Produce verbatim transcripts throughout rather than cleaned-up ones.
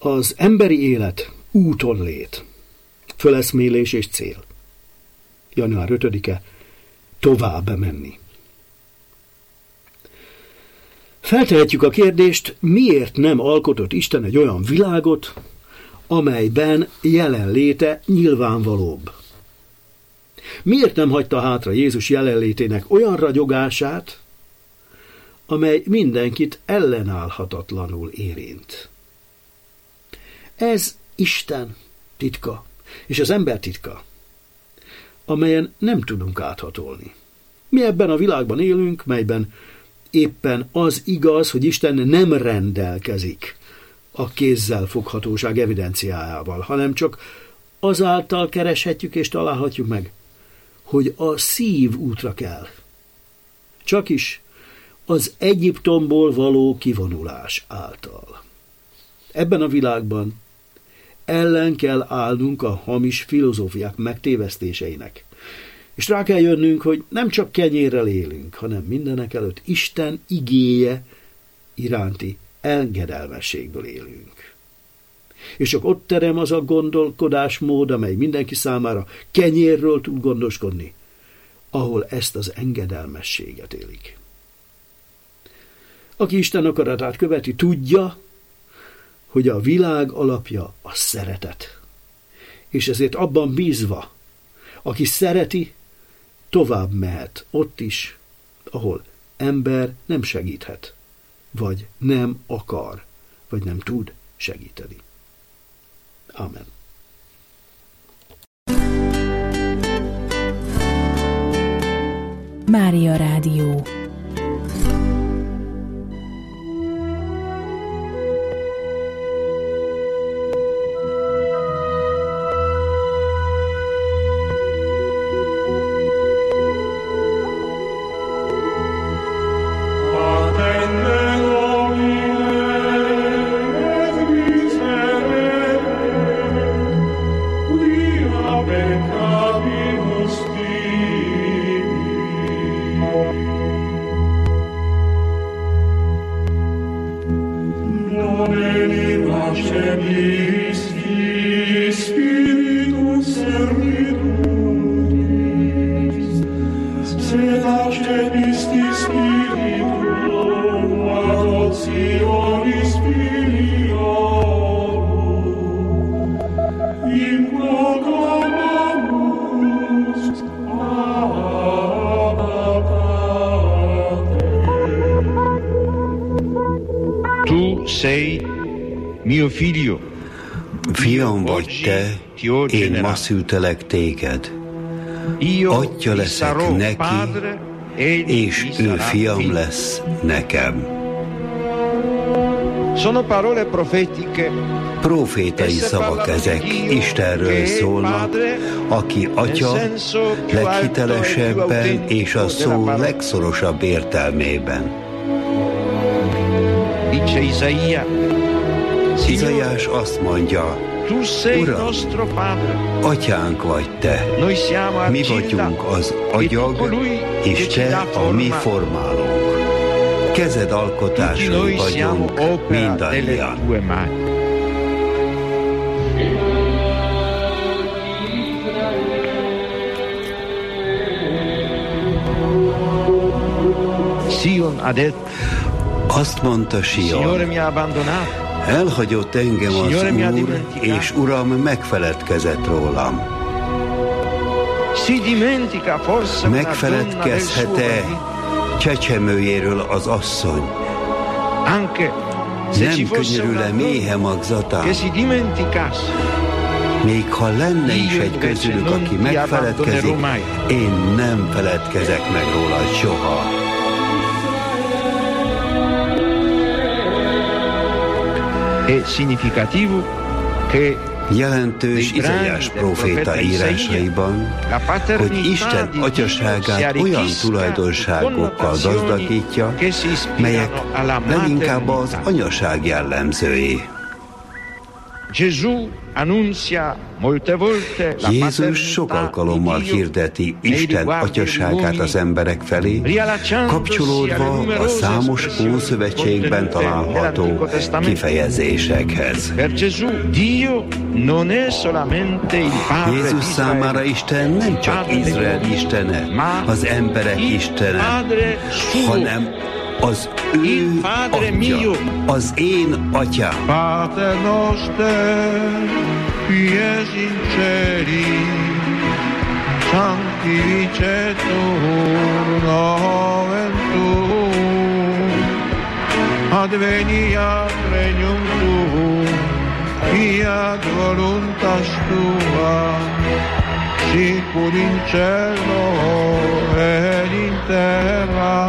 Az emberi élet úton lét, föleszmélés és cél. január ötödike, tovább menni. Feltehetjük a kérdést, miért nem alkotott Isten egy olyan világot, amelyben jelenléte nyilvánvalóbb? Miért nem hagyta hátra Jézus jelenlétének olyan ragyogását, amely mindenkit ellenállhatatlanul érint? Ez Isten titka, és az ember titka, amelyen nem tudunk áthatolni. Mi ebben a világban élünk, melyben éppen az igaz, hogy Isten nem rendelkezik a kézzel foghatóság evidenciájával, hanem csak azáltal kereshetjük és találhatjuk meg, hogy a szív útra kell. Csak is az Egyiptomból való kivonulás által. Ebben a világban ellen kell állnunk a hamis filozófiák megtévesztéseinek. És rá kell jönnünk, hogy nem csak kenyérrel élünk, hanem mindenek előtt Isten igéje iránti engedelmességből élünk. És csak ott terem az a gondolkodásmód, amely mindenki számára kenyérről tud gondoskodni, ahol ezt az engedelmességet élik. Aki Isten akaratát követi, tudja, hogy a világ alapja a szeretet. És ezért abban bízva, aki szereti, tovább mehet ott is, ahol ember nem segíthet, vagy nem akar, vagy nem tud segíteni. Amen. Mária Rádió. Fiam vagy te, én ma szültelek téged. Atya leszek neki, és ő fiam lesz nekem. Profétai szavak ezek, Istenről szólnak, aki atya leghitelesebben és a szó legszorosabb értelmében. Izaiás azt mondja, Uram, atyánk vagy te, mi vagyunk az agyag, és te a mi formálónk. Kezed alkotásai vagyunk mindannyian. Azt mondta Sion, elhagyott engem az Úr, és Uram megfeledkezett rólam. Megfeledkezhet-e csecsemőjéről az asszony? Nem könyörül-e méhe magzatán? Még ha lenne is egy közülük, aki megfeledkezik, én nem feledkezek meg róla soha. Jelentős Izaiás próféta írásaiban, hogy Isten atyaságát olyan tulajdonságokkal gazdagítja, melyek leginkább az anyaság jellemzői. Jézus sok alkalommal hirdeti Isten atyaságát az emberek felé, kapcsolódva a számos Ószövetségben található kifejezésekhez. Jézus számára Isten nem csak Izrael istene, az emberek istene, hanem az ő atya, az én atyám. Pater noster, qui es in celi, sanctificetur nomen tuum, adveniat regnum tuum, fiat voluntas tua, sicur in cielo et in terra.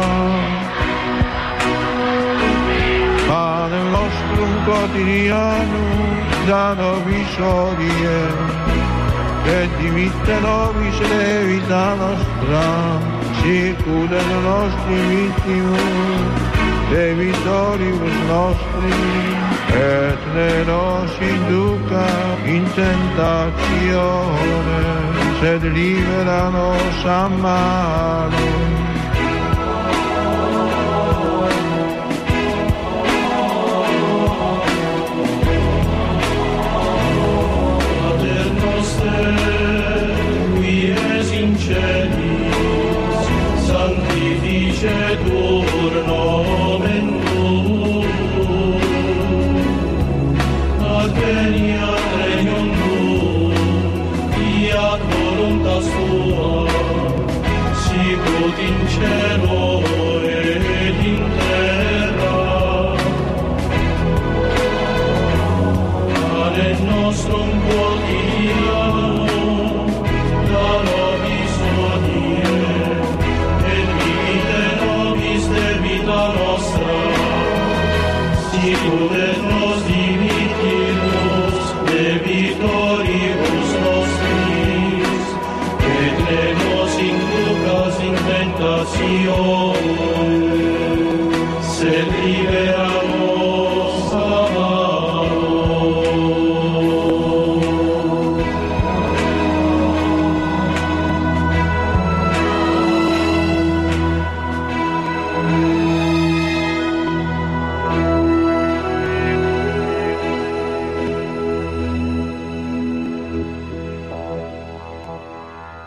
Panem nostrum quotidianum da nobis hodie, et dimitte nobis debita nostra, sicut et nostri vittimus debitoribus nostri, et ne nos induca in tentatione, sed libera nos a malo. Sanctificetur nomen tuum, adveniat regnum tuum, fiat voluntas tua, sicut in cielo et in terra. Panem nostrum quotidianum da nobis hodie, debita nostra, sicut et nos dimittimus debitoribus nostris, et ne nos inducas in tentatione, sed libera